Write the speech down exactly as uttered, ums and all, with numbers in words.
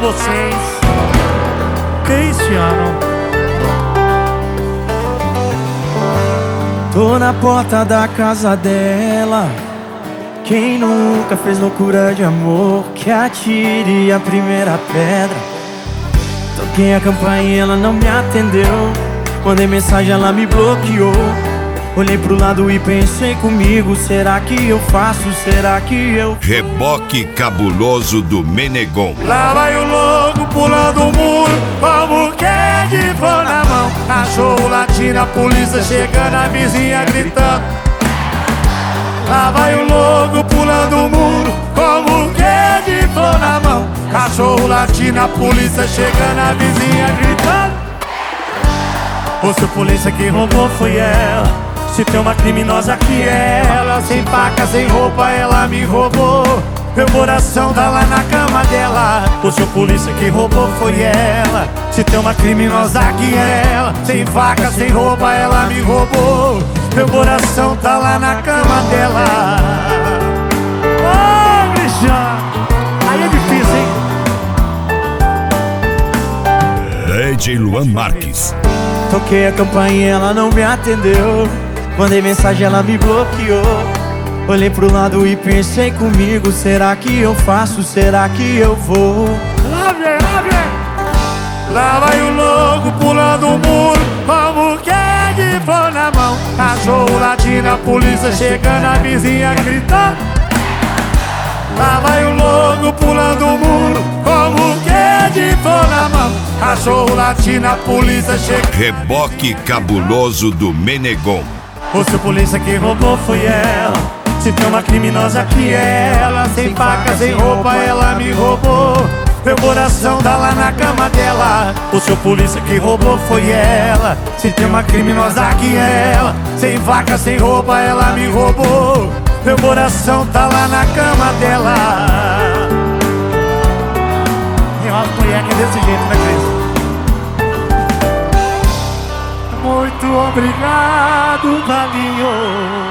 vocês. Cristiano. Tô na porta da casa dela. Quem nunca fez loucura de amor, que atire a primeira pedra. Toquei a campainha, ela não me atendeu. Mandei mensagem, ela me bloqueou. Olhei pro lado e pensei comigo, será que eu faço, será que eu... Reboque cabuloso do Menegon. Lá vai o louco pulando o muro, como que é de flor na mão. Cachorro latindo, a polícia chegando, a vizinha gritando. Lá vai o louco pulando o muro, como que é de flor na mão. Cachorro latindo, a polícia chegando, a vizinha gritando. O seu polícia que roubou foi ela. Se tem uma criminosa que é ela. Sem faca, sem roupa, ela me roubou. Meu coração tá lá na cama dela. O seu polícia que roubou foi ela. Se tem uma criminosa que é ela. Sem faca, sem roupa, ela me roubou. Meu coração tá lá na cama dela. Ô, Cristiano, aí é difícil, hein? D J Luan Marques. Toquei a campainha, ela não me atendeu. Mandei mensagem, ela me bloqueou. Olhei pro lado e pensei comigo, será que eu faço, será que eu vou? Lá vem, lá vem. Lá vai o louco pulando o muro, como que é de flor na mão. Cachorro latindo, a polícia chegando, a vizinha gritando. Lá vai o louco pulando o muro, como que é de flor na mão. Cachorro latindo, a polícia chegando. Reboque cabuloso do Menegon. O seu polícia que roubou foi ela. Se tem uma criminosa que é ela. Sem faca, sem roupa, ela me roubou. Meu coração tá lá na cama dela. O seu polícia que roubou foi ela. Se tem uma criminosa que é ela. Sem faca, sem roupa, ela me roubou. Meu coração tá lá na cama dela. Tem uma mulher que é desse jeito, né, Cris? Muito obrigado, Valinho.